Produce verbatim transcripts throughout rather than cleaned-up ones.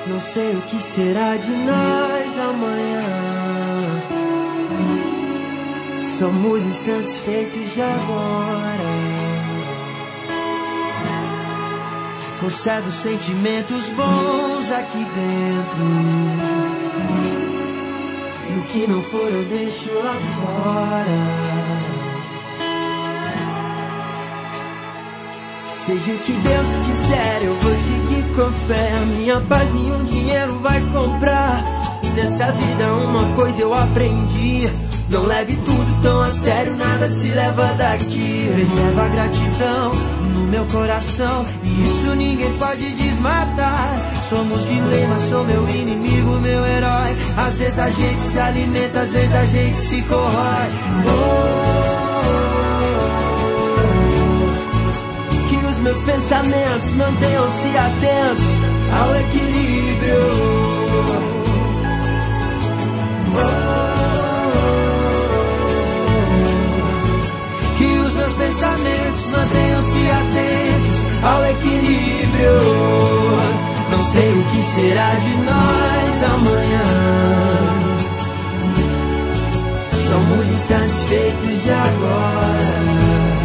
Não sei o que será de nós amanhã. Somos instantes feitos de agora. Conservo sentimentos bons aqui dentro. E o que não for eu deixo lá fora. Seja o que Deus quiser, eu vou seguir com fé. A minha paz nenhum dinheiro vai comprar. E nessa vida uma coisa eu aprendi: não leve tudo tão a sério, nada se leva daqui. Reserva a gratidão no meu coração, e isso ninguém pode desmatar. Somos dilemas, sou meu inimigo, meu herói. Às vezes a gente se alimenta, às vezes a gente se corrói. Oh, meus pensamentos mantenham-se atentos ao equilíbrio. Oh, que os meus pensamentos mantenham-se atentos ao equilíbrio. Não sei o que será de nós amanhã. Somos instantes feitos de agora.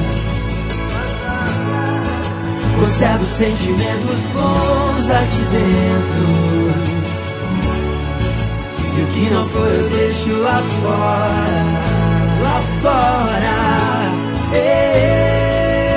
Conservo sentimentos bons aqui dentro. E o que não for eu deixo lá fora. Lá fora. Ei.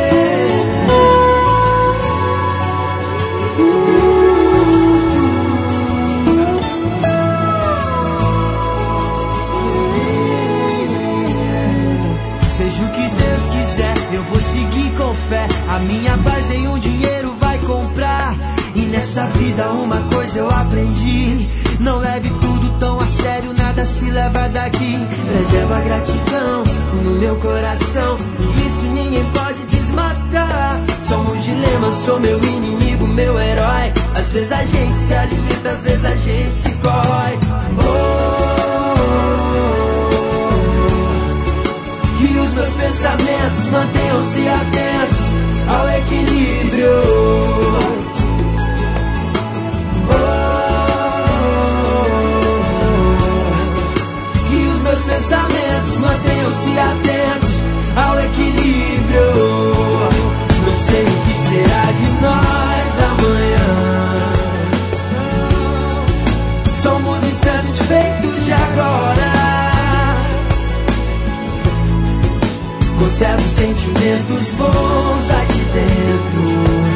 Seja o que Deus quiser, eu vou seguir com fé. A minha paz nenhum dinheiro vai comprar. E nessa vida uma coisa eu aprendi: não leve tudo tão a sério, nada se leva daqui. Reserva a gratidão no meu coração, e isso ninguém pode desmatar. Somos dilemas, sou meu inimigo, meu herói. Às vezes a gente se alimenta, às vezes a gente se corrói. Oh, que os meus pensamentos mantenham-se atentos ao equilíbrio. Oh, que os meus pensamentos mantenham-se atentos ao equilíbrio. Não sei o que será de nós amanhã. Somos instantes feitos de agora. Conservo sentimentos bons aqui dentro.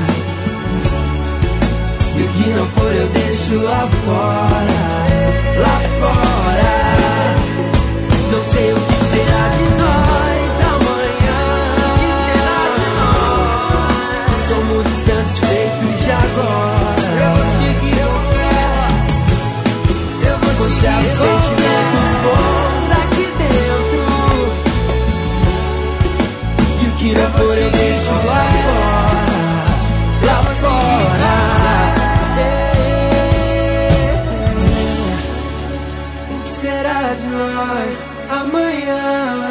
E o que não for eu deixo lá fora. Lá fora. Não sei o que será de nós amanhã. O que será de nós? Somos instantes feitos de agora. Eu vou seguir com fé. Eu vou Conservo seguir sentimentos bons aqui dentro. Que não for eu deixo lá fora. Lá fora. O que será de nós amanhã?